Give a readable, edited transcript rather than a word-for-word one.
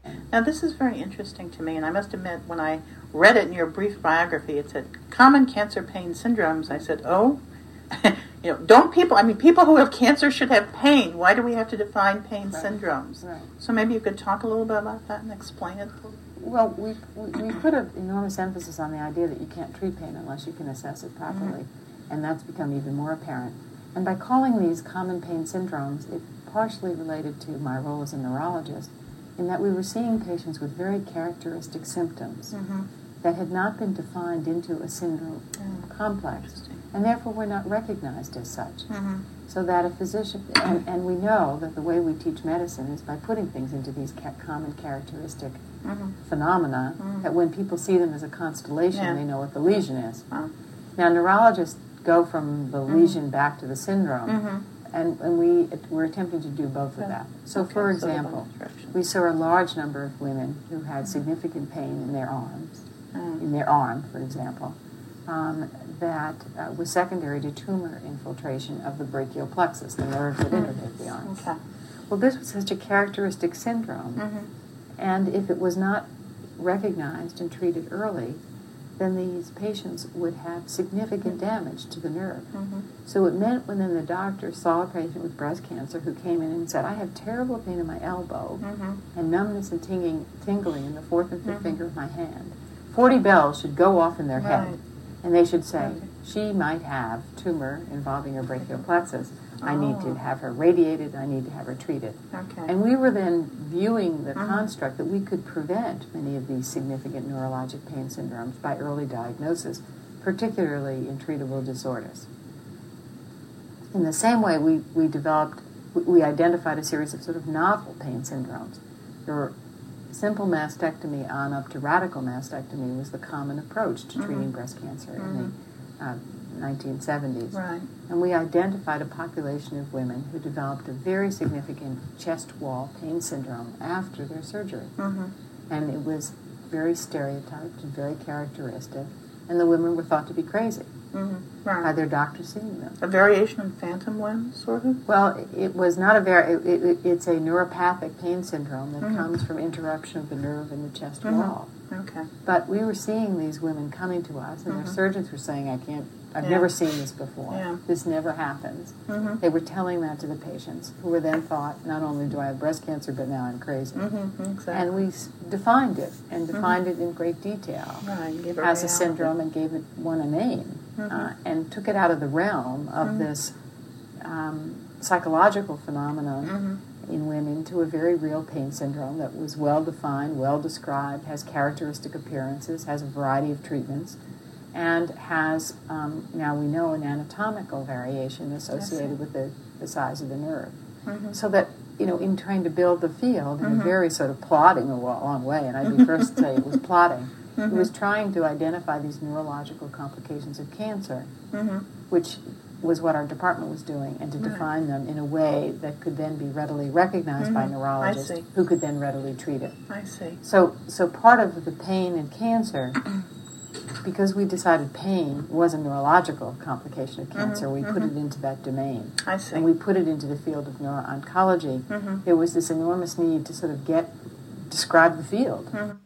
Now, this is very interesting to me, and I must admit, when I read it in your brief biography, it said common cancer pain syndromes. I said, oh, don't people, people who have cancer should have pain. Why do we have to define pain syndromes? Right. So maybe you could talk a little bit about that and explain it. Well, we put an enormous emphasis on the idea that you can't treat pain unless you can assess it properly, and that's become even more apparent. And by calling these common pain syndromes, it partially related to my role as a neurologist, in that we were seeing patients with very characteristic symptoms that had not been defined into a syndrome complex, and therefore were not recognized as such. So that a physician, and we know that the way we teach medicine is by putting things into these common characteristic phenomena, that when people see them as a constellation, they know what the lesion is. Now, neurologists go from the lesion back to the syndrome, and we're attempting to do both of that. So, for example, we saw a large number of women who had significant pain in their arms, in their arm, for example, that was secondary to tumor infiltration of the brachial plexus, the nerve that innervates the arm. Well, this was such a characteristic syndrome, and if it was not recognized and treated early, then these patients would have significant damage to the nerve. So it meant when then the doctor saw a patient with breast cancer who came in and said, I have terrible pain in my elbow and numbness and tingling in the fourth and fifth finger of my hand, 40 bells should go off in their head, and they should say, she might have tumor involving her brachial plexus. I need to have her radiated, I need to have her treated. And we were then viewing the construct that we could prevent many of these significant neurologic pain syndromes by early diagnosis, particularly in treatable disorders. In the same way, we identified a series of sort of novel pain syndromes. There were simple mastectomy on up to radical mastectomy was the common approach to treating breast cancer in the 1970s. And we identified a population of women who developed a very significant chest wall pain syndrome after their surgery. And it was very stereotyped and very characteristic, and the women were thought to be crazy by their doctor seeing them. A variation in phantom limb, sort of? Well, it was not it's a neuropathic pain syndrome that comes from interruption of the nerve in the chest wall. But we were seeing these women coming to us, and their surgeons were saying, I've never seen this before. This never happens. They were telling that to the patients, who were then thought, not only do I have breast cancer, but now I'm crazy. And we defined it, and defined it in great detail as a syndrome, and gave it one a name, and took it out of the realm of this psychological phenomenon in women to a very real pain syndrome that was well-defined, well-described, has characteristic appearances, has a variety of treatments, and has, now we know, an anatomical variation associated with the size of the nerve. So that, in trying to build the field in a very sort of plodding a long way, and I'd be first to say it was plodding, it was trying to identify these neurological complications of cancer, which was what our department was doing, and to define them in a way that could then be readily recognized by neurologists who could then readily treat it. So part of the pain in cancer, because we decided pain was a neurological complication of cancer, we put it into that domain. And we put it into the field of neuro-oncology. There was this enormous need to sort of describe the field.